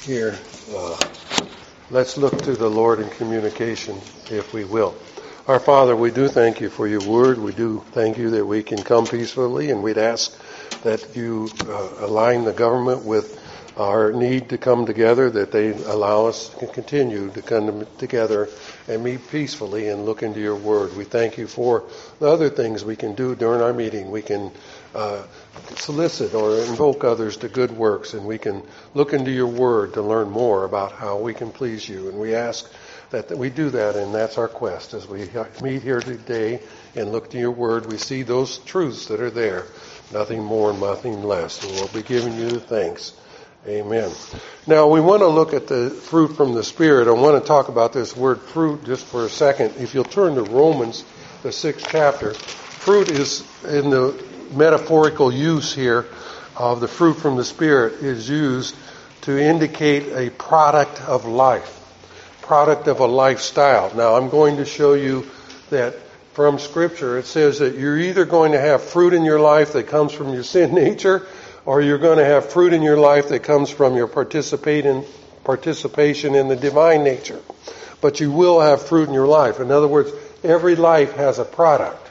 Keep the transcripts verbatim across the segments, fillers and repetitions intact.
here. Uh, let's look to the Lord in communication, if we will. Our Father, we do thank you for your word. We do thank you that we can come peacefully, and we'd ask that you uh, align the government with our need to come together, that they allow us to continue to come together and meet peacefully and look into your word. We thank you for the other things we can do during our meeting. We can uh, solicit or invoke others to good works, and we can look into your word to learn more about how we can please you. And we ask that, that we do that, and that's our quest. As we meet here today and look to your word, we see those truths that are there, nothing more and nothing less. And we'll be giving you the thanks. Amen. Now, we want to look at the fruit from the Spirit. I want to talk about this word fruit just for a second. If you'll turn to Romans, the sixth chapter, fruit is, in the metaphorical use here of the fruit from the Spirit, is used to indicate a product of life, product of a lifestyle. Now, I'm going to show you that from Scripture, it says that you're either going to have fruit in your life that comes from your sin nature, or you're going to have fruit in your life that comes from your participate in, participation in the divine nature. But you will have fruit in your life. In other words, every life has a product.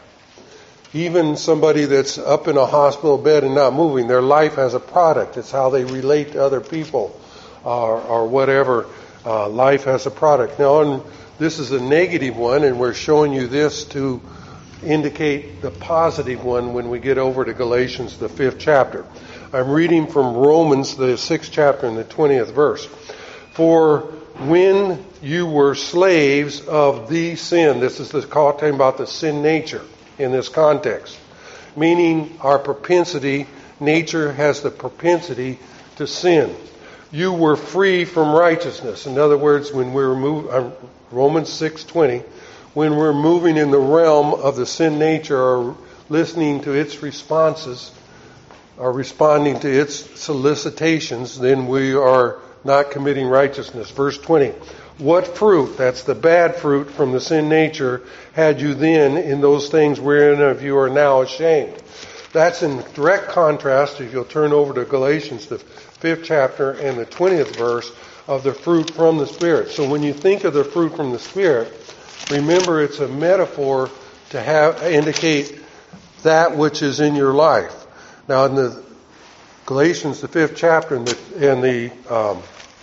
Even somebody that's up in a hospital bed and not moving, their life has a product. It's how they relate to other people or, or whatever. Uh, life has a product. Now, and this is a negative one, and we're showing you this to indicate the positive one when we get over to Galatians, the fifth chapter. I'm reading from Romans, the sixth chapter and the twentieth verse. For when you were slaves of the sin, this is the talking about the sin nature in this context, meaning our propensity, nature has the propensity to sin. You were free from righteousness. In other words, when we were moving, uh, Romans six twenty, when we're moving in the realm of the sin nature or listening to its responses, are responding to its solicitations, then we are not committing righteousness. Verse twenty, what fruit, that's the bad fruit from the sin nature, had you then in those things wherein of you are now ashamed? That's in direct contrast, if you'll turn over to Galatians, the fifth chapter and the twentieth verse, of the fruit from the Spirit. So when you think of the fruit from the Spirit, remember it's a metaphor to have indicate that which is in your life. Now, in the Galatians, the fifth chapter, and the, and the um,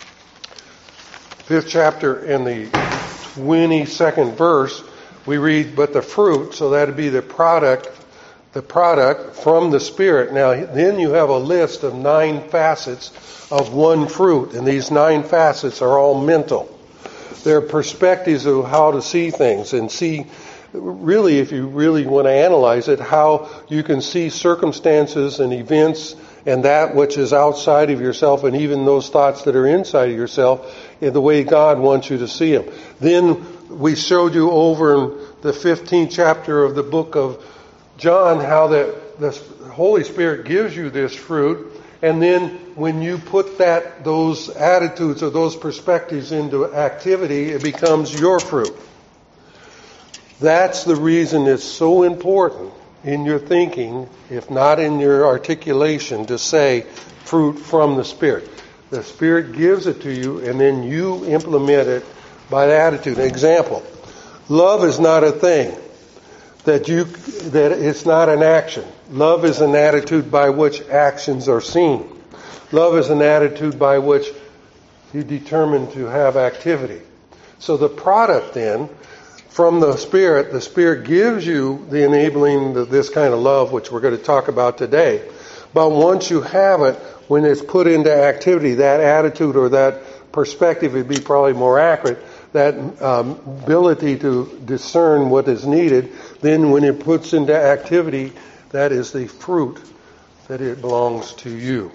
fifth chapter and the twenty-second verse, we read, "But the fruit," so that'd be the product, the product from the Spirit. Now, then you have a list of nine facets of one fruit, and these nine facets are all mental. They're perspectives of how to see things and see. Really, if you really want to analyze it, how you can see circumstances and events and that which is outside of yourself and even those thoughts that are inside of yourself in the way God wants you to see them. Then we showed you over in the fifteenth chapter of the book of John how that the Holy Spirit gives you this fruit, and then when you put that those attitudes or those perspectives into activity, it becomes your fruit. That's the reason it's so important in your thinking, if not in your articulation, to say fruit from the Spirit. The Spirit gives it to you, and then you implement it by the attitude. Example, love is not a thing. That you that it's not an action. Love is an attitude by which actions are seen. Love is an attitude by which you determine to have activity. So the product then, from the Spirit, the Spirit gives you the enabling of this kind of love, which we're going to talk about today. But once you have it, when it's put into activity, that attitude or that perspective would be probably more accurate, that um, ability to discern what is needed, then when it puts into activity, that is the fruit that it belongs to you.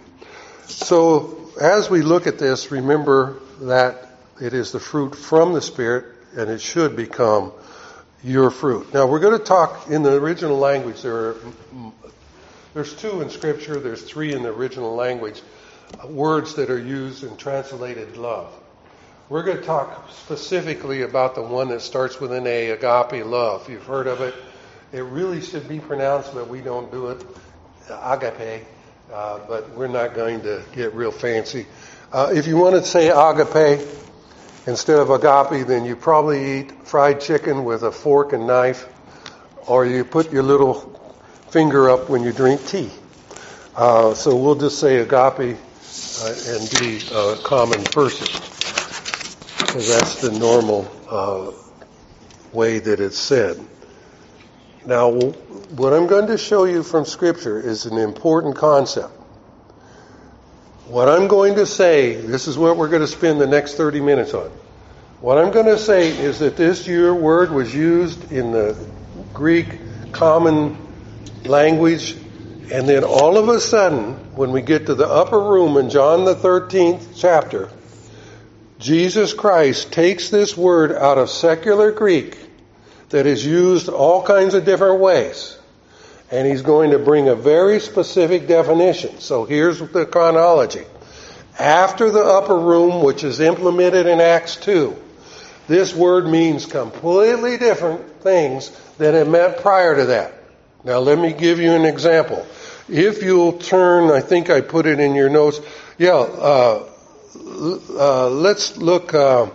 So as we look at this, remember that it is the fruit from the Spirit, and it should become your fruit. Now we're going to talk in the original language. There are, there's two in Scripture, there's three in the original language, words that are used and translated love. We're going to talk specifically about the one that starts with an A, agape love. You've heard of it. It really should be pronounced, but we don't do it, agape. Uh, but we're not going to get real fancy. Uh, if you want to say agape instead of agape, then you probably eat fried chicken with a fork and knife, or you put your little finger up when you drink tea. Uh, so we'll just say agape uh, and be a common person, because that's the normal uh, way that it's said. Now, what I'm going to show you from Scripture is an important concept. What I'm going to say, this is what we're going to spend the next thirty minutes on. What I'm going to say is that this year word was used in the Greek common language, and then all of a sudden, when we get to the upper room in John the thirteenth chapter, Jesus Christ takes this word out of secular Greek that is used all kinds of different ways, and he's going to bring a very specific definition. So here's the chronology. After the upper room, which is implemented in Acts two, this word means completely different things than it meant prior to that. Now let me give you an example. If you'll turn, I think I put it in your notes. Yeah, uh, uh, let's look. Uh,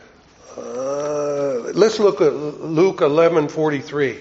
uh, let's look at Luke eleven forty-three.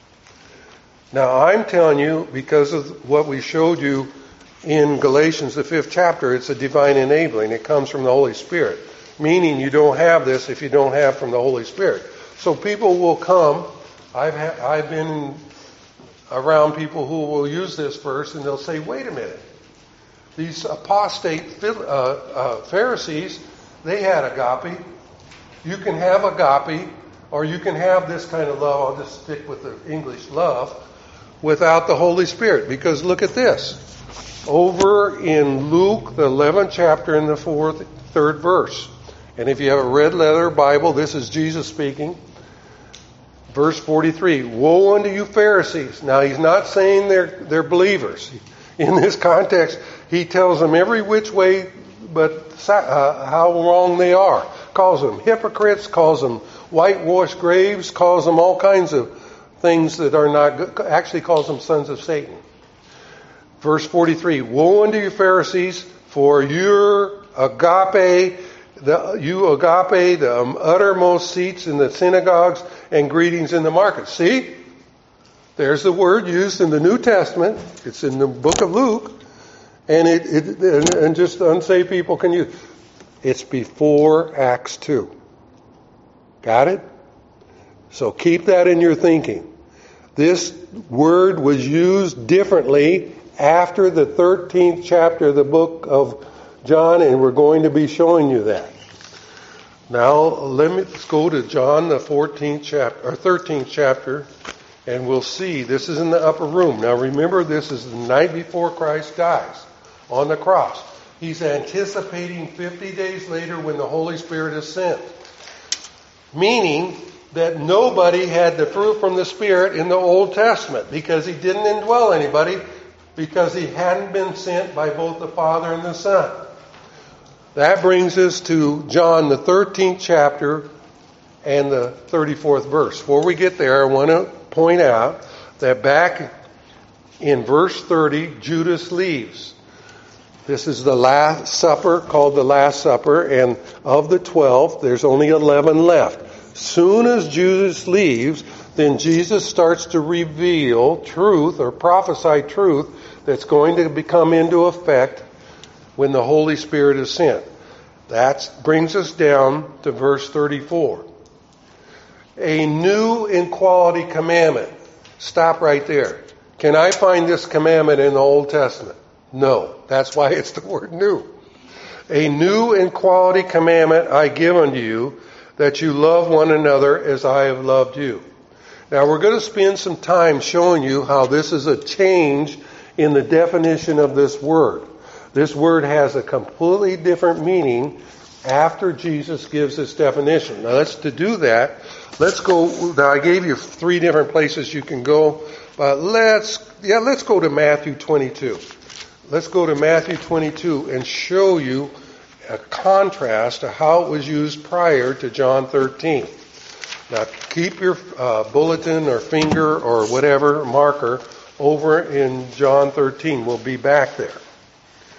Now I'm telling you, because of what we showed you in Galatians, the fifth chapter, it's a divine enabling. It comes from the Holy Spirit, meaning you don't have this if you don't have from the Holy Spirit. So people will come. I've ha- I've been around people who will use this verse, and they'll say, "Wait a minute, these apostate uh, uh, Pharisees, they had agape. You can have agape, or you can have this kind of love." I'll just stick with the English love, without the Holy Spirit. Because look at this. Over in Luke, the eleventh chapter, in the fourth, third verse. And if you have a red letter Bible, this is Jesus speaking. Verse forty-three, "Woe unto you Pharisees." Now he's not saying they're, they're believers. In this context, he tells them every which way but uh, how wrong they are. Calls them hypocrites, calls them whitewashed graves, calls them all kinds of things that are not good. Actually calls them sons of Satan. Verse forty-three, "Woe unto you Pharisees, for your agape, the, you agape, the uttermost seats in the synagogues and greetings in the markets." See? There's the word used in the New Testament. It's in the book of Luke. And it, it and, and just unsaved people can use. It's before Acts two. Got it? So keep that in your thinking. This word was used differently after the thirteenth chapter of the book of John, and we're going to be showing you that. Now, let me let's go to John, the fourteenth chapter, or thirteenth chapter, and we'll see. This is in the upper room. Now, remember, this is the night before Christ dies on the cross. He's anticipating fifty days later when the Holy Spirit is sent. Meaning that nobody had the fruit from the Spirit in the Old Testament, because he didn't indwell anybody, because he hadn't been sent by both the Father and the Son. That brings us to John, the thirteenth chapter and the thirty-fourth verse. Before we get there, I want to point out that back in verse thirty, Judas leaves. This is the Last Supper, called the Last Supper, and of the twelve, there's only eleven left. Soon as Judas leaves, then Jesus starts to reveal truth or prophesy truth that's going to become into effect when the Holy Spirit is sent. That brings us down to verse thirty-four. A new and quality commandment. Stop right there. Can I find this commandment in the Old Testament? No. That's why it's the word new. A new and quality commandment I give unto you, that you love one another as I have loved you. Now we're going to spend some time showing you how this is a change in the definition of this word. This word has a completely different meaning after Jesus gives this definition. Now let's to do that, let's go, now I gave you three different places you can go, but let's, yeah, let's go to Matthew twenty-two. Let's go to Matthew twenty-two and show you a contrast to how it was used prior to John thirteen. Now keep your uh, bulletin or finger or whatever marker over in John thirteen. We'll be back there.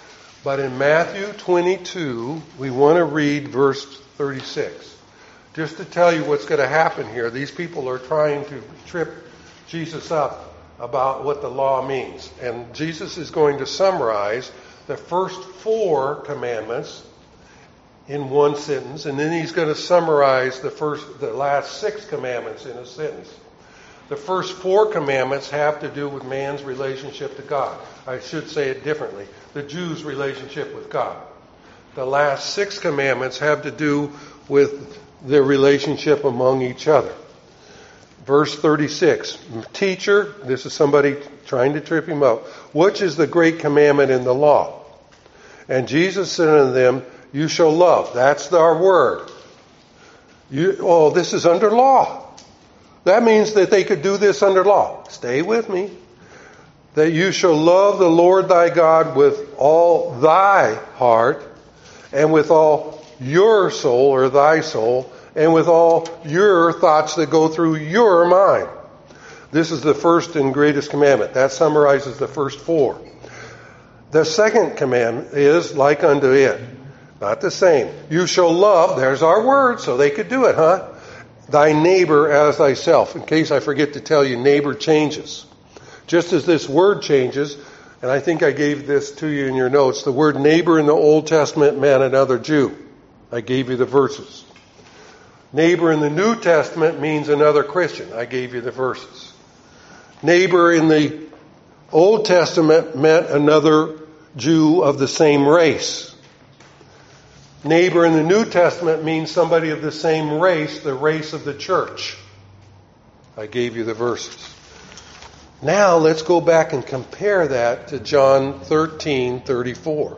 But in Matthew twenty-two, we want to read verse thirty-six. Just to tell you what's going to happen here. These people are trying to trip Jesus up about what the law means. And Jesus is going to summarize the first four commandments in one sentence, and then he's going to summarize the first, the last six commandments in a sentence. The first four commandments have to do with man's relationship to God. I should say it differently. The Jews' relationship with God. The last six commandments have to do with their relationship among each other. Verse thirty-six, Teacher, this is somebody trying to trip him up, which is the great commandment in the law? And Jesus said unto them, You shall love. That's our word. You, oh, this is under law. That means that they could do this under law. Stay with me. That you shall love the Lord thy God with all thy heart, and with all your soul, or thy soul, and with all your thoughts that go through your mind. This is the first and greatest commandment. That summarizes the first four. The second commandment is like unto it. Not the same. You shall love, there's our word, so they could do it, huh? Thy neighbor as thyself. In case I forget to tell you, neighbor changes. Just as this word changes, and I think I gave this to you in your notes, the word neighbor in the Old Testament meant another Jew. I gave you the verses. Neighbor in the New Testament means another Christian. I gave you the verses. Neighbor in the Old Testament meant another Jew of the same race. Neighbor in the New Testament means somebody of the same race, the race of the church. I gave you the verses. Now let's go back and compare that to John thirteen thirty-four.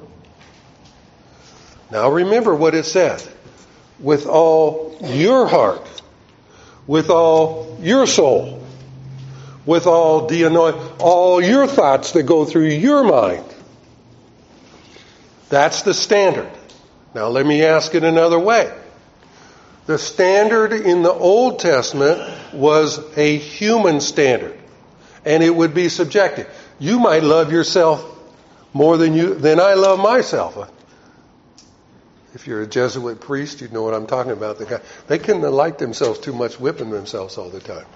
Now remember what it said. With all your heart, with all your soul, with all the all your thoughts that go through your mind. That's the standard. Now let me ask it another way. The standard in the Old Testament was a human standard, and it would be subjective. You might love yourself more than you than I love myself. If you're a Jesuit priest, you know what I'm talking about. The guy, they couldn't like themselves too much, whipping themselves all the time.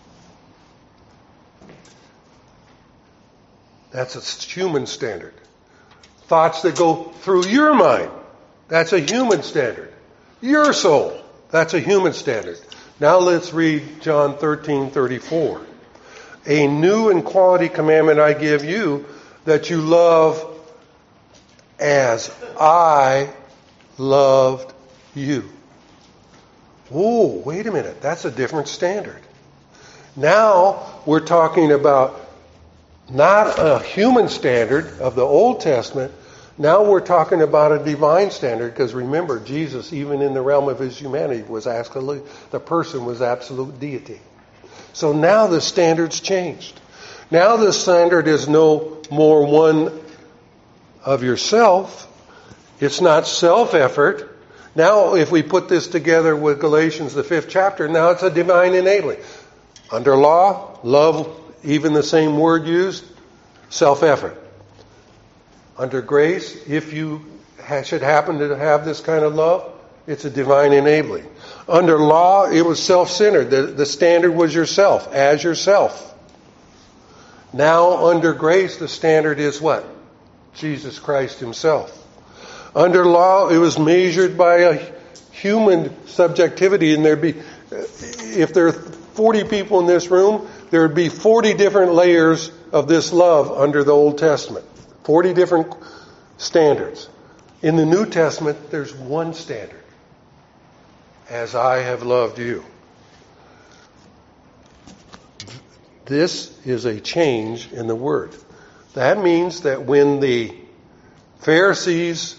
That's a human standard. Thoughts that go through your mind. That's a human standard. Your soul. That's a human standard. Now let's read John thirteen thirty-four. A new and quality commandment I give you, that you love as I loved you. Oh, wait a minute. That's a different standard. Now we're talking about not a human standard of the Old Testament. Now we're talking about a divine standard, because remember, Jesus, even in the realm of his humanity, was absolute, the person was absolute deity. So now the standard's changed. Now the standard is no more one of yourself. It's not self-effort. Now if we put this together with Galatians, the fifth chapter, now it's a divine enabling. Under law, love, even the same word used, self-effort. Under grace, if you should happen to have this kind of love, it's a divine enabling. Under law, it was self-centered. The, the standard was yourself, as yourself. Now, under grace, the standard is what? Jesus Christ himself. Under law, it was measured by a human subjectivity, and there'd be, if there are forty people in this room, there would be forty different layers of this love under the Old Testament. forty different standards. In the New Testament, there's one standard. As I have loved you. This is a change in the word. That means that when the Pharisees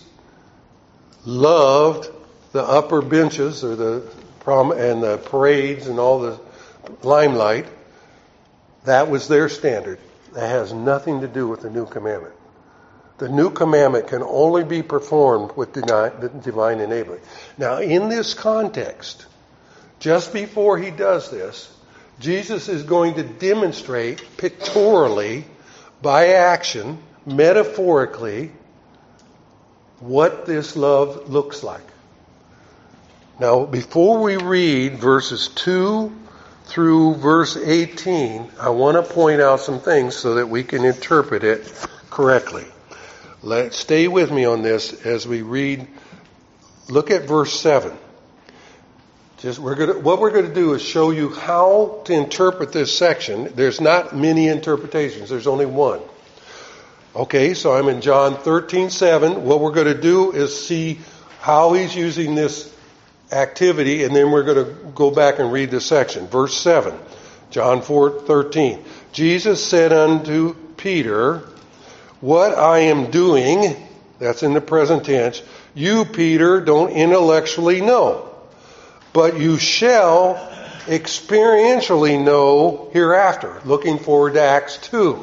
loved the upper benches or the prom and the parades and all the limelight, that was their standard. That has nothing to do with the new commandment. The new commandment can only be performed with divine enabling. Now, in this context, just before he does this, Jesus is going to demonstrate pictorially, by action, metaphorically, what this love looks like. Now, before we read verses two through verse eighteen, I want to point out some things so that we can interpret it correctly. Let stay with me on this as we read. Look at verse seven. Just we're going to, what we're going to do is show you how to interpret this section. There's not many interpretations. There's only one. Okay, so I'm in John thirteen seven. What we're going to do is see how he's using this activity, and then we're going to go back and read the section. Verse seven, John four thirteen. Jesus said unto Peter, what I am doing, that's in the present tense, you, Peter, don't intellectually know, but you shall experientially know hereafter. Looking forward to Acts two.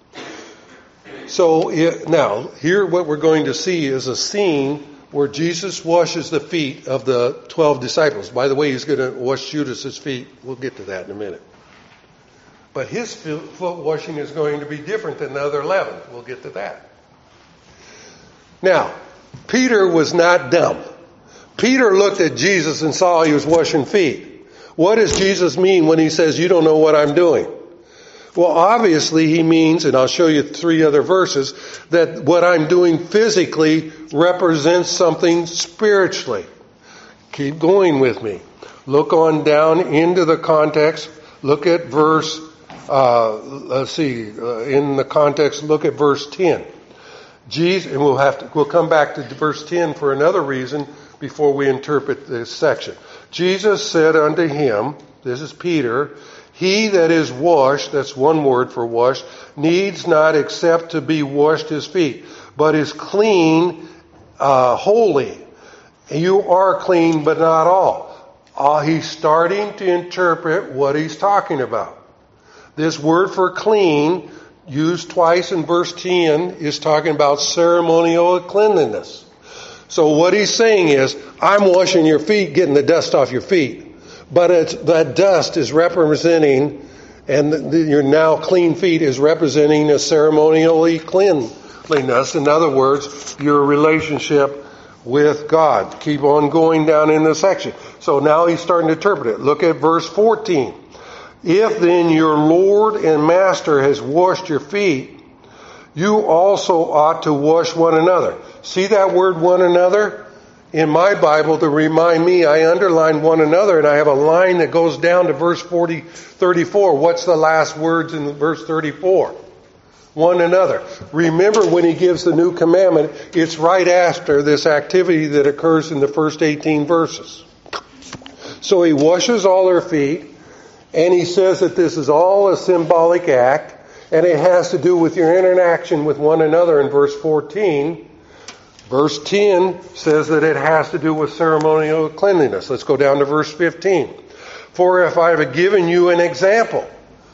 So it, now, here what we're going to see is a scene where Jesus washes the feet of the twelve disciples. By the way, he's going to wash Judas's feet. We'll get to that in a minute. But his foot washing is going to be different than the other eleven. We'll get to that. Now, Peter was not dumb. Peter looked at Jesus and saw he was washing feet. What does Jesus mean when he says, you don't know what I'm doing? Well, obviously he means, and I'll show you three other verses, that what I'm doing physically represents something spiritually. Keep going with me. Look on down into the context. Look at verse, uh, let's see, uh, in the context, look at verse ten. Jesus, and we'll have to, we'll come back to verse ten for another reason before we interpret this section. Jesus said unto him, this is Peter, he that is washed, that's one word for wash, needs not except to be washed his feet, but is clean, uh, holy. You are clean, but not all. Uh, he's starting to interpret what he's talking about. This word for clean, used twice in verse ten, is talking about ceremonial cleanliness. So what he's saying is, I'm washing your feet, getting the dust off your feet. But it's, that dust is representing, and the, your now clean feet is representing a ceremonially cleanliness. In other words, your relationship with God. Keep on going down in the section. So now he's starting to interpret it. Look at verse fourteen. If then your Lord and Master has washed your feet, you also ought to wash one another. See that word one another? In my Bible, to remind me, I underline one another, and I have a line that goes down to verse forty, thirty-four. What's the last words in verse thirty-four? One another. Remember when he gives the new commandment, it's right after this activity that occurs in the first eighteen verses. So he washes all their feet, and he says that this is all a symbolic act, and it has to do with your interaction with one another in verse fourteen. Verse ten says that it has to do with ceremonial cleanliness. Let's go down to verse fifteen. For if I have given you an example.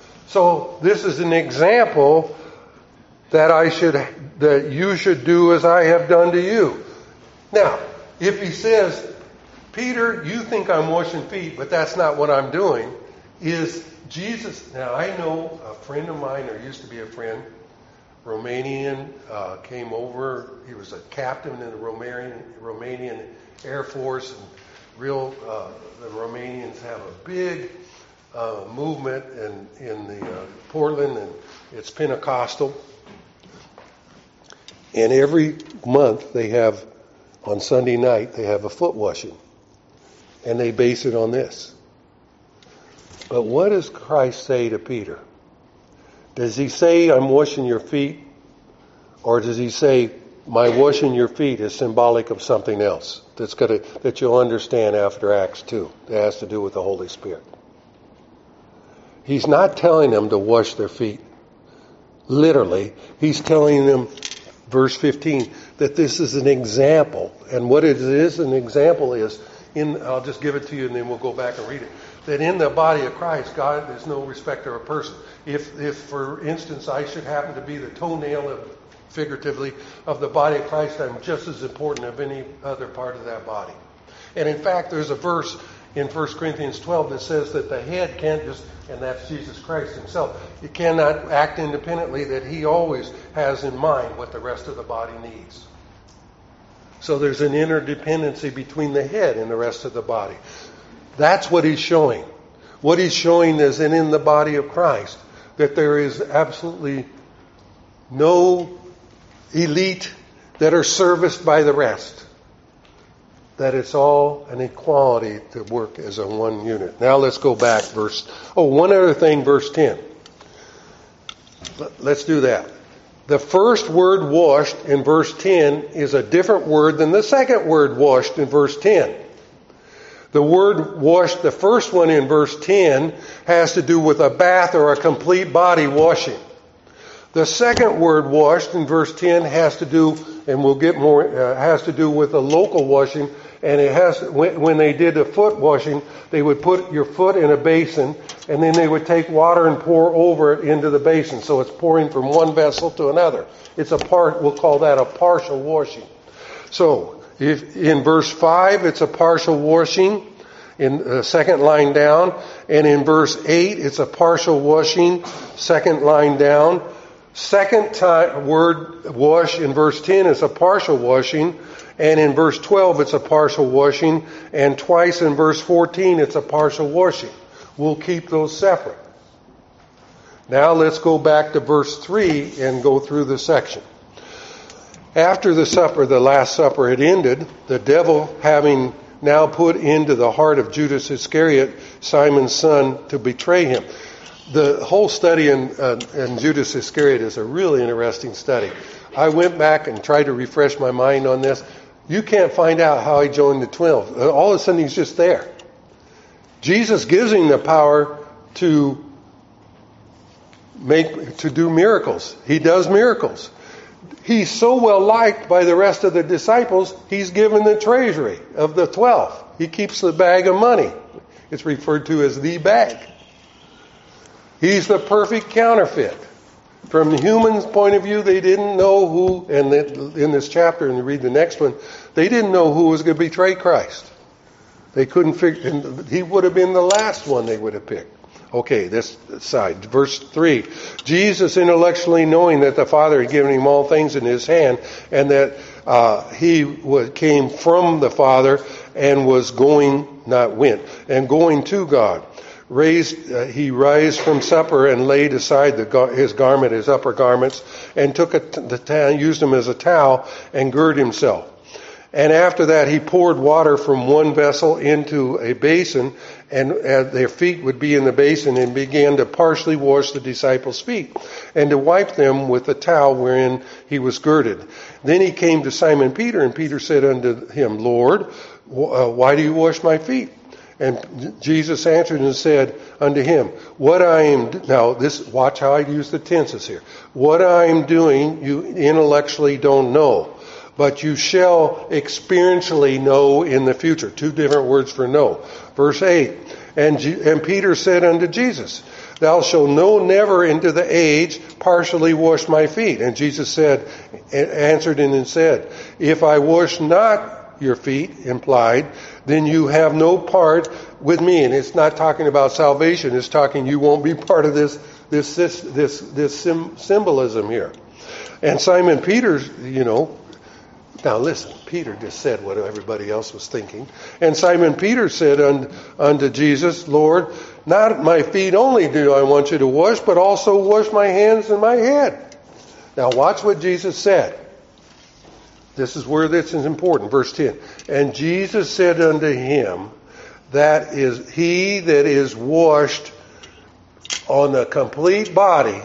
So this is an example that I should, that you should do as I have done to you. Now, if he says, Peter, you think I'm washing feet, but that's not what I'm doing, is Jesus, now I know a friend of mine, or used to be a friend, Romanian, uh, came over. He was a captain in the Romanian, Romanian Air Force. And real, uh, the Romanians have a big uh, movement in, in the uh, Portland, and it's Pentecostal. And every month they have, on Sunday night, they have a foot washing. And they base it on this. But what does Christ say to Peter? Does he say, I'm washing your feet? Or does he say, my washing your feet is symbolic of something else that's gonna, that you'll understand after Acts two. That has to do with the Holy Spirit. He's not telling them to wash their feet. Literally, he's telling them, verse fifteen, that this is an example. And what it is, an example is, in, I'll just give it to you and then we'll go back and read it. That in the body of Christ, God is no respecter of person. If, if for instance, I should happen to be the toenail of, figuratively, of the body of Christ, I'm just as important as any other part of that body. And in fact, there's a verse in First Corinthians twelve that says that the head can't just, and that's Jesus Christ himself, he cannot act independently, that he always has in mind what the rest of the body needs. So there's an interdependency between the head and the rest of the body. That's what he's showing. What he's showing is that in the body of Christ, that there is absolutely no elite that are serviced by the rest. That it's all an equality to work as a one unit. Now let's go back verse, oh, one other thing, verse ten. Let's do that. The first word washed in verse ten is a different word than the second word washed in verse ten. The word washed, the first one in verse ten, has to do with a bath or a complete body washing. The second word washed in verse ten has to do, and we'll get more, uh, has to do with a local washing. And it has, when, when they did the foot washing, they would put your foot in a basin, and then they would take water and pour over it into the basin. So it's pouring from one vessel to another. It's a part, we'll call that a partial washing. So, if in verse five, it's a partial washing, in the second line down. And in verse eight, it's a partial washing, second line down. Second time, word wash in verse ten is a partial washing. And in verse twelve, it's a partial washing. And twice in verse fourteen, it's a partial washing. We'll keep those separate. Now let's go back to verse three and go through the section. After the supper, the Last Supper had ended, the devil having now put into the heart of Judas Iscariot, Simon's son, to betray him. The whole study in, uh, in Judas Iscariot is a really interesting study. I went back and tried to refresh my mind on this. You can't find out how he joined the twelve. All of a sudden he's just there. Jesus gives him the power to make, to do miracles. He does miracles. He's so well liked by the rest of the disciples, he's given the treasury of the twelve. He keeps the bag of money. It's referred to as the bag. He's the perfect counterfeit. From the human's point of view, they didn't know who, and in this chapter, and you read the next one, they didn't know who was going to betray Christ. They couldn't figure, and he would have been the last one they would have picked. Okay, this side. Verse three. Jesus, intellectually knowing that the Father had given him all things in his hand, and that uh, he was, came from the Father and was going, not went, and going to God. Raised, uh, he rose from supper and laid aside the, his garment, his upper garments, and took a, the towel, used them as a towel, and girded himself. And after that, he poured water from one vessel into a basin, and uh, their feet would be in the basin, and began to partially wash the disciples' feet, and to wipe them with the towel wherein he was girded. Then he came to Simon Peter, and Peter said unto him, Lord, uh, why do you wash my feet? And Jesus answered and said unto him, what I am, do- now this, watch how I use the tenses here. What I am doing, you intellectually don't know, but you shall experientially know in the future. Two different words for know. Verse eight, and, G- and Peter said unto Jesus, thou shalt know never into the age partially wash my feet. And Jesus said, answered and said, if I wash not your feet, implied, then you have no part with me. And it's not talking about salvation. It's talking you won't be part of this this this this this sim- symbolism here. And Simon Peter's, you know, now listen, Peter just said what everybody else was thinking. And Simon Peter said unto, unto Jesus, Lord, not my feet only do I want you to wash, but also wash my hands and my head. Now watch what Jesus said. This is where this is important. Verse ten. And Jesus said unto him, that is he that is washed on the complete body,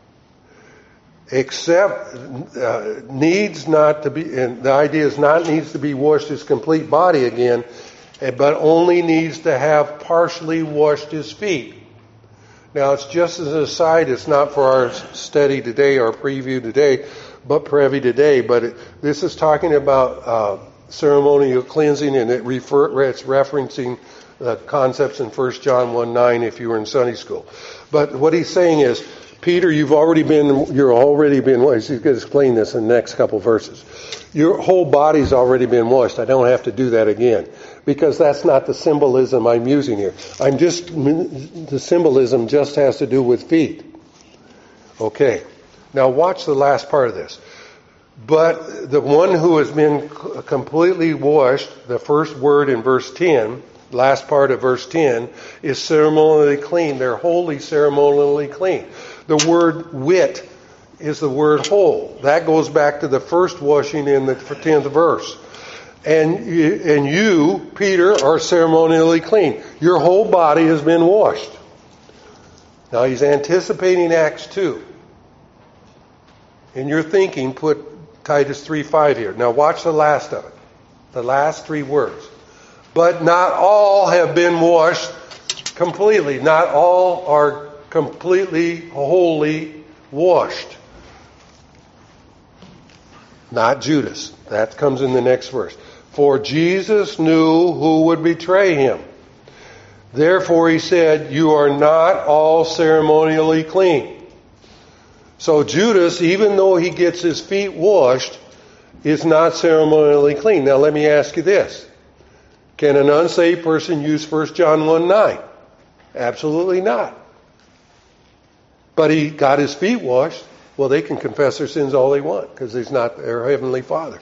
except uh, needs not to be, and the idea is not needs to be washed his complete body again, but only needs to have partially washed his feet. Now it's just as an aside, it's not for our study today, our preview today, but preview today, but it, this is talking about uh, ceremonial cleansing, and it refer, it's referencing uh, concepts in First John one nine if you were in Sunday school. But what he's saying is, Peter, you've already been, you're already been washed. He's going to explain this in the next couple verses. Your whole body's already been washed. I don't have to do that again, because that's not the symbolism I'm using here. I'm just, the symbolism just has to do with feet. Okay. Now watch the last part of this. But the one who has been completely washed, the first word in verse ten, last part of verse ten, is ceremonially clean. They're wholly ceremonially clean. The word wit is the word whole. That goes back to the first washing in the tenth verse. And you, and you, Peter, are ceremonially clean. Your whole body has been washed. Now he's anticipating Acts two. In your thinking, put Titus three five here. Now watch the last of it. The last three words. But not all have been washed completely. Not all are completely, wholly washed. Not Judas. That comes in the next verse. For Jesus knew who would betray him. Therefore he said, you are not all ceremonially clean. So Judas, even though he gets his feet washed, is not ceremonially clean. Now let me ask you this. Can an unsaved person use First John one nine? Absolutely not. But he got his feet washed. Well, they can confess their sins all they want because he's not their heavenly Father.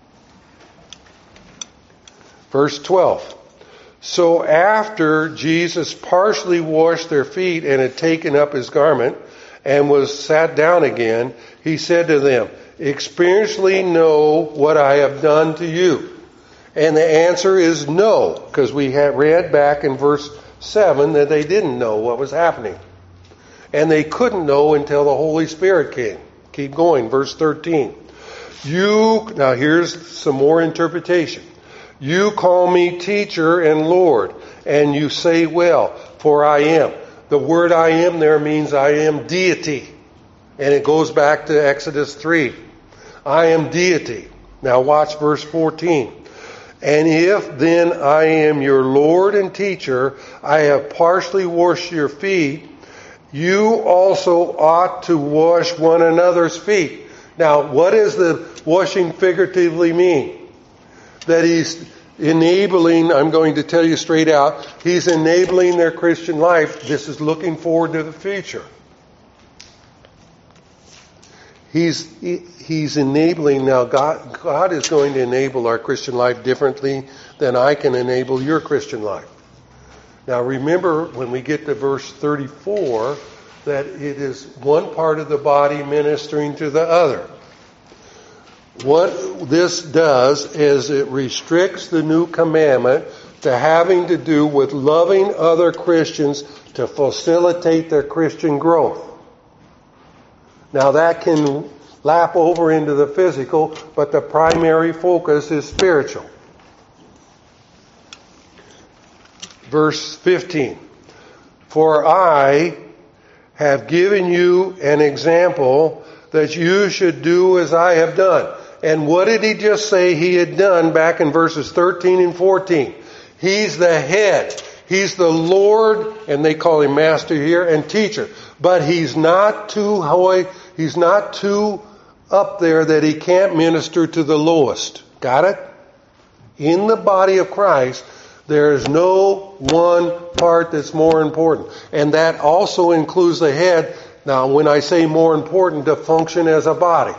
Verse twelve. So after Jesus partially washed their feet and had taken up his garment and was sat down again, he said to them, experientially know what I have done to you. And the answer is no, because we had read back in verse seven that they didn't know what was happening. And they couldn't know until the Holy Spirit came. Keep going, verse thirteen. You, now here's some more interpretation. You call me teacher and Lord, and you say well, for I am. The word I am there means I am deity. And it goes back to Exodus three. I am deity. Now watch verse fourteen. And if then I am your Lord and teacher, I have partially washed your feet, you also ought to wash one another's feet. Now, what does the washing figuratively mean? That he's enabling, I'm going to tell you straight out, he's enabling their Christian life. This is looking forward to the future. He's he's enabling now. God God is going to enable our Christian life differently than I can enable your Christian life. Now remember when we get to verse thirty-four that it is one part of the body ministering to the other. What this does is it restricts the new commandment to having to do with loving other Christians to facilitate their Christian growth. Now that can lap over into the physical, but the primary focus is spiritual. Verse fifteen. For I have given you an example that you should do as I have done. And what did he just say he had done back in verses thirteen and fourteen? He's the head. He's the Lord, and they call him master here, and teacher. But he's not too high, he's not too up there that he can't minister to the lowest. Got it? In the body of Christ, there is no one part that's more important. And that also includes the head. Now, when I say more important, to function as a body.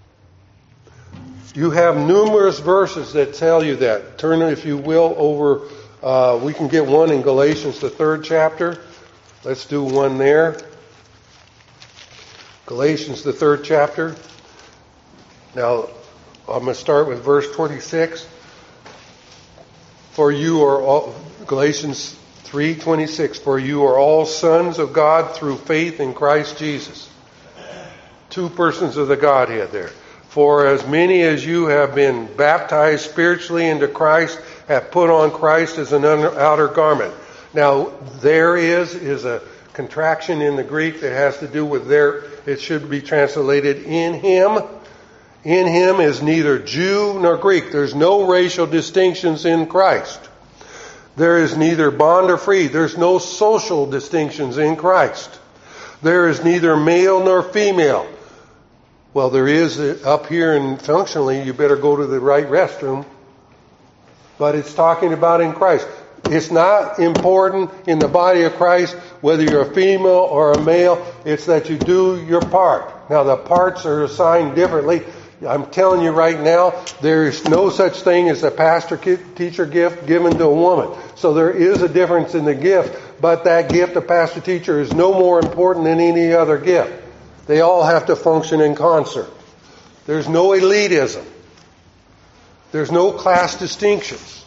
You have numerous verses that tell you that. Turn, if you will, over, uh, we can get one in Galatians, the third chapter. Let's do one there. Galatians, the third chapter. Now, I'm going to start with verse twenty-six. For you are all, Galatians three twenty-six, for you are all sons of God through faith in Christ Jesus. Two persons of the Godhead there. For as many as you have been baptized spiritually into Christ have put on Christ as an outer garment. Now, there is, is a contraction in the Greek that has to do with there, it should be translated in him. In him is neither Jew nor Greek. There's no racial distinctions in Christ. There is neither bond or free. There's no social distinctions in Christ. There is neither male nor female. Well, there is up here, and functionally, you better go to the right restroom. But it's talking about in Christ. It's not important in the body of Christ whether you're a female or a male. It's that you do your part. Now, the parts are assigned differently. I'm telling you right now, there is no such thing as a pastor-teacher gift given to a woman. So there is a difference in the gift, but that gift of pastor-teacher is no more important than any other gift. They all have to function in concert. There's no elitism. There's no class distinctions.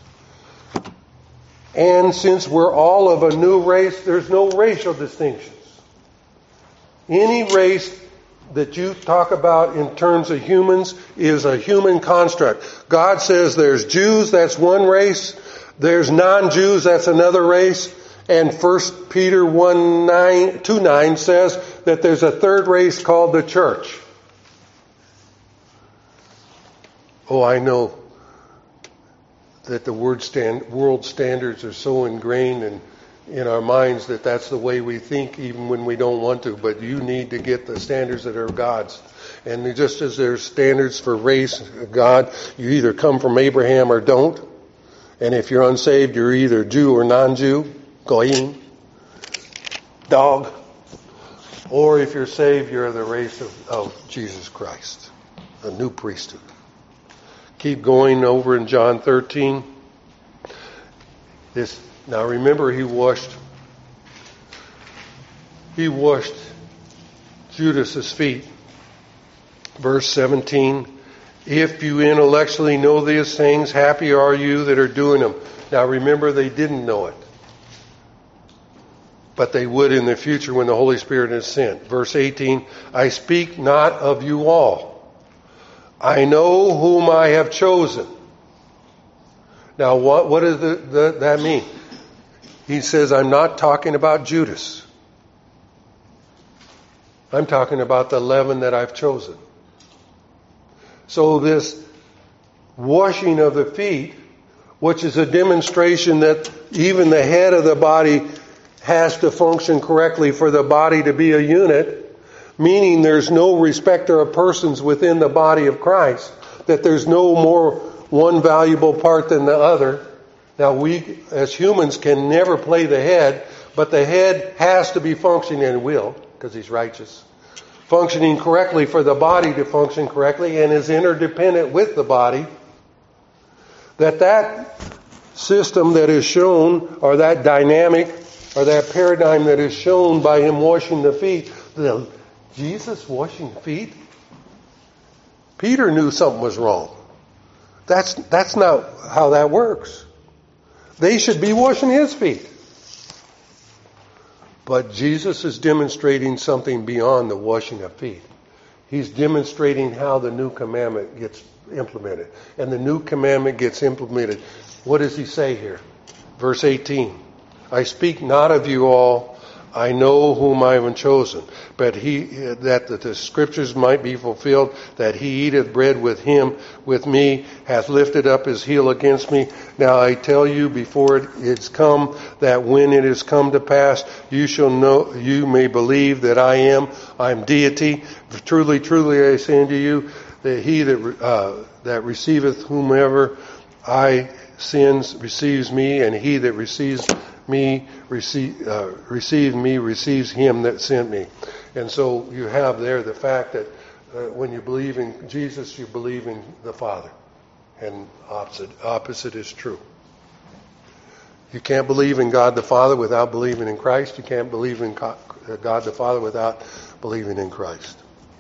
And since we're all of a new race, there's no racial distinctions. Any race that you talk about in terms of humans is a human construct. God says there's Jews, that's one race. There's non-Jews, that's another race. And First Peter one nine, two nine says that there's a third race called the church. Oh, I know that the word stand, world standards are so ingrained in, in our minds that that's the way we think even when we don't want to. But you need to get the standards that are God's. And just as there's standards for race, God, you either come from Abraham or don't. And if you're unsaved, you're either Jew or non-Jew, goyim, dog. Or if you're saved, you're the race of, of Jesus Christ, a new priesthood. Keep going over in John thirteen. This now remember he washed he washed Judas's feet. Verse seventeen. If you intellectually know these things, happy are you that are doing them. Now remember, they didn't know it. But they would in the future when the Holy Spirit is sent. Verse eighteen, I speak not of you all. I know whom I have chosen. Now what, what does the, the, that mean? He says, I'm not talking about Judas. I'm talking about the eleven that I've chosen. So this washing of the feet, which is a demonstration that even the head of the body has to function correctly for the body to be a unit, meaning there's no respecter of persons within the body of Christ, that there's no more one valuable part than the other. Now we as humans can never play the head, but the head has to be functioning and will, because he's righteous, functioning correctly for the body to function correctly and is interdependent with the body. That that system that is shown, or that dynamic, or that paradigm that is shown by him washing the feet, the Jesus washing feet? Peter knew something was wrong. That's, that's not how that works. They should be washing his feet. But Jesus is demonstrating something beyond the washing of feet. He's demonstrating how the new commandment gets implemented. And the new commandment gets implemented. What does he say here? Verse eighteen. I speak not of you all. I know whom I have chosen, but he, that the, the scriptures might be fulfilled, that he eateth bread with him, with me, hath lifted up his heel against me. Now I tell you before it is come, that when it is come to pass, you shall know, you may believe that I am, I am deity. Truly, truly I say unto you, that he that, uh, that receiveth whomever I sins receives me, and he that receives me receive uh, receive me receives him that sent me. And so you have there the fact that uh, when you believe in Jesus, you believe in the Father, and opposite opposite is true. You can't believe in God the Father without believing in Christ. You can't believe in God the Father without believing in Christ.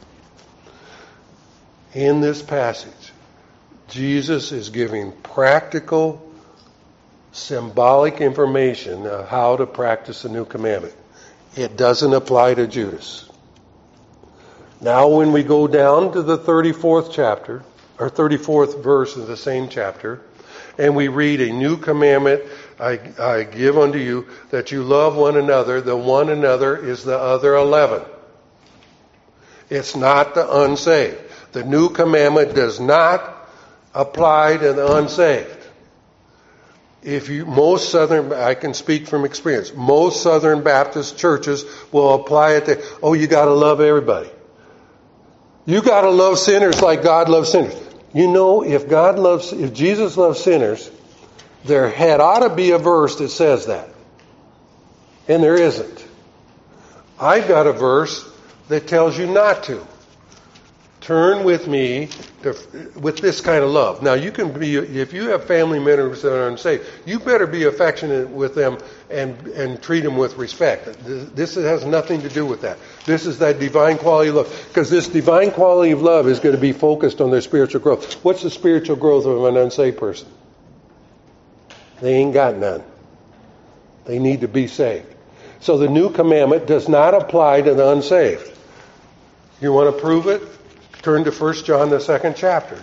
In this passage, Jesus is giving practical, symbolic information of how to practice the new commandment. It doesn't apply to Judas. Now when we go down to the thirty-fourth chapter, or thirty-fourth verse of the same chapter, and we read, a new commandment I, I give unto you, that you love one another. The one another is the other eleven. It's not the unsaved. The new commandment does not apply to the unsaved. If you, most Southern, I can speak from experience, most Southern Baptist churches will apply it to, oh, you gotta love everybody. You gotta love sinners like God loves sinners. You know, if God loves, if Jesus loves sinners, there had ought to be a verse that says that. And there isn't. I've got a verse that tells you not to. turn with me to, with this kind of love. Now, you can be, if you have family members that are unsaved, you better be affectionate with them and, and treat them with respect. This has nothing to do with that. This is that divine quality of love. Because this divine quality of love is going to be focused on their spiritual growth. What's the spiritual growth of an unsaved person? They ain't got none. They need to be saved. So the new commandment does not apply to the unsaved. You want to prove it? Turn to First John, the second chapter.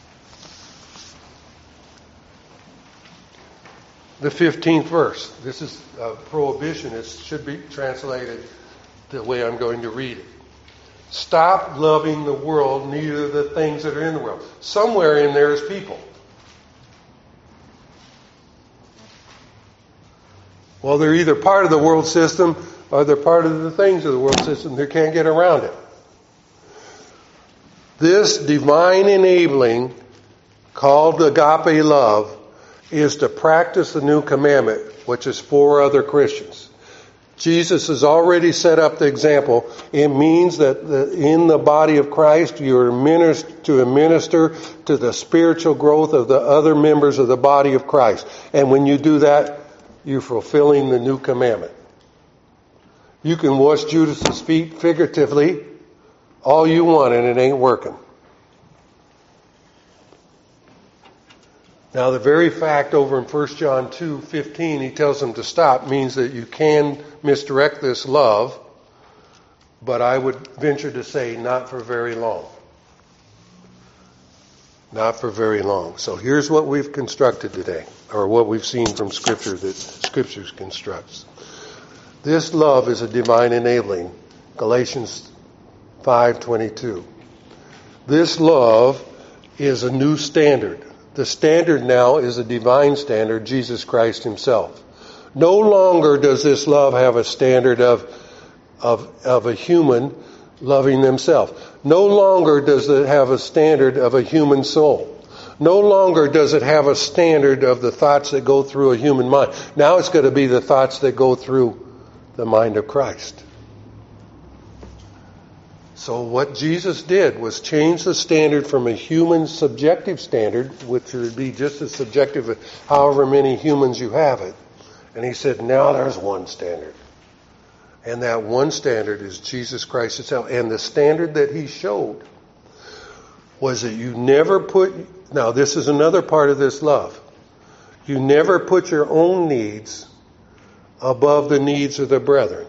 The fifteenth verse. This is a prohibition. It should be translated the way I'm going to read it. Stop loving the world, neither the things that are in the world. Somewhere in there is people. Well, they're either part of the world system or they're part of the things of the world system. They can't get around it. This divine enabling, called agape love, is to practice the new commandment, which is for other Christians. Jesus has already set up the example. It means that the, in the body of Christ, you are minister, to minister to the spiritual growth of the other members of the body of Christ. And when you do that, you're fulfilling the new commandment. You can wash Judas's feet figuratively all you want, and it ain't working. Now, the very fact over in First John two fifteen, he tells them to stop, means that you can misdirect this love, but I would venture to say not for very long. Not for very long. So here's what we've constructed today, or what we've seen from Scripture that Scripture constructs. This love is a divine enabling. Galatians five twenty-two. This love is a new standard. The standard now is a divine standard, Jesus Christ himself. No longer does this love have a standard of, of, of a human loving themselves. No longer does it have a standard of a human soul. No longer does it have a standard of the thoughts that go through a human mind. Now it's going to be the thoughts that go through the mind of Christ. So what Jesus did was change the standard from a human subjective standard, which would be just as subjective as however many humans you have it. And he said, now there's one standard. And that one standard is Jesus Christ himself. And the standard that he showed was that you never put, now this is another part of this love. You never put your own needs above the needs of the brethren.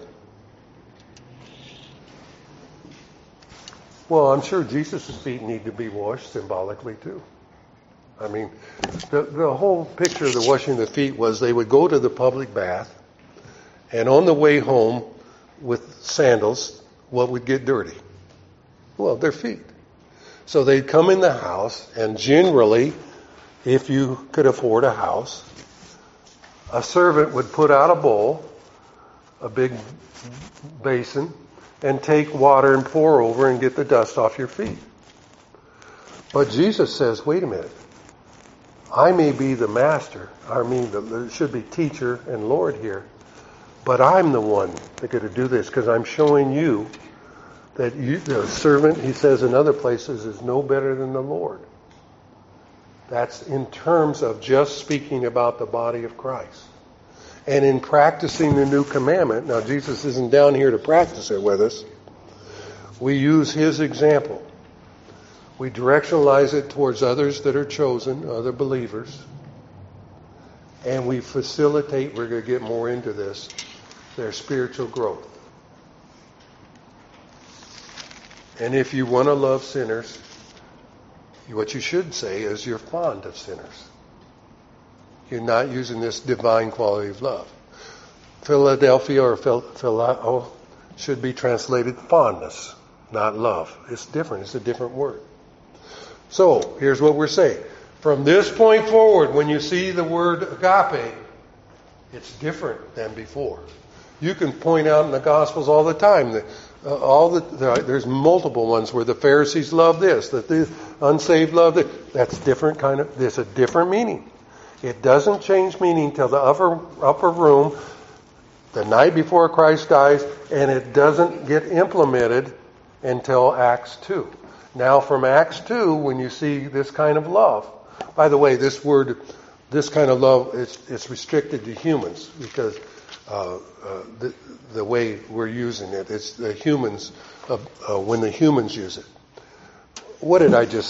Well, I'm sure Jesus' feet need to be washed symbolically too. I mean, the, the whole picture of the washing of the feet was they would go to the public bath, and on the way home with sandals, what would get dirty? Well, their feet. So they'd come in the house, and generally, if you could afford a house, a servant would put out a bowl, a big basin, and take water and pour over and get the dust off your feet. But Jesus says, wait a minute. I may be the master. I mean, there should be teacher and Lord here. But I'm the one that's going to do this because I'm showing you that you, the servant, he says in other places, is no better than the Lord. That's in terms of just speaking about the body of Christ. And in practicing the new commandment, now Jesus isn't down here to practice it with us, we use his example. We directionalize it towards others that are chosen, other believers, and we facilitate, we're going to get more into this, their spiritual growth. And if you want to love sinners, what you should say is you're fond of sinners. You're not using this divine quality of love. Philadelphia or phil, philao should be translated fondness, not love. It's different. It's a different word. So, here's what we're saying. From this point forward, when you see the word agape, it's different than before. You can point out in the Gospels all the time that uh, all the, the there's multiple ones where the Pharisees love this, that the unsaved love this. That's different kind of. There's a different meaning. It doesn't change meaning till the upper upper room, the night before Christ dies, and it doesn't get implemented until Acts two. Now from Acts two, when you see this kind of love. By the way, this word, this kind of love, it's, it's restricted to humans because uh, uh, the, the way we're using it, it's the humans, uh, uh, when the humans use it. What did I just